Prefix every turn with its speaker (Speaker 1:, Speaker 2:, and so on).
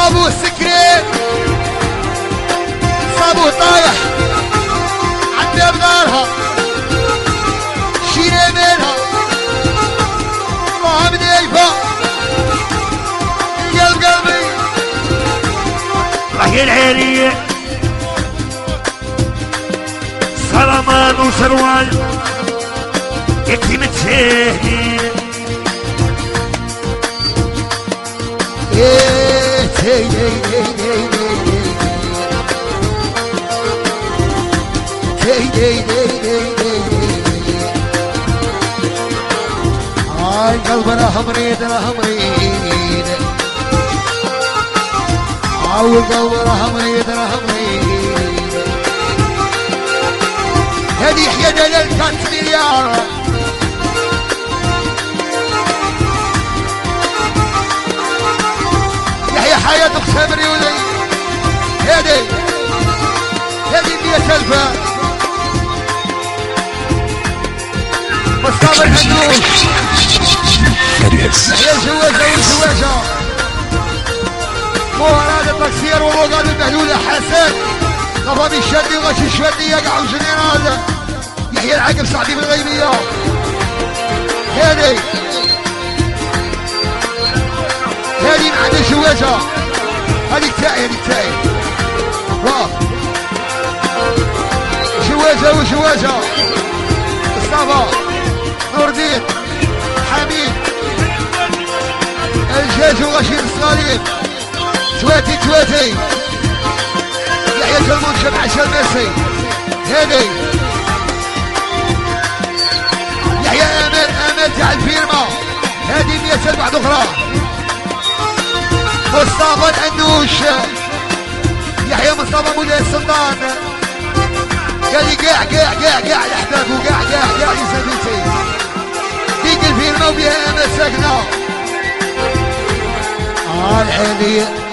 Speaker 1: صابوه سكرين صابوه طايح عندي بغارها شيري منها الله من يفا قلب قلبي
Speaker 2: راهي العيرية سلمان وسروال يكتمت شاهدين
Speaker 1: هاي قلبنا همريد همريد عاول قلبنا همريد همريد هذه يحيى دلال 3 مليار يحيى حياتك سمري ولي هذه 100,000 مصطفى الحدود يا زواجة والزواجة مو هذا التكسير ومو قال المهلولة حسن غضب الشدي وغش الشدي يقع الجنرال يحيى العقب سعدي بالغيبية هذه معنا زواجة هذه تاعي واو زواجة وزواجة مصطفى نور الدين حميد الجاج وغشير الصغيرين تواتي يحيى المنشب عشان ميسي هذي يحيى امل تاع الفيرما هذه 100,000 واحدة اخرى مصطفى الأنوش يحيى مصطفى مولاي السلطان قال لي قاع الاحباب وقاع يزابيتي ديك الفيرما وبيها امل ساكنه العالية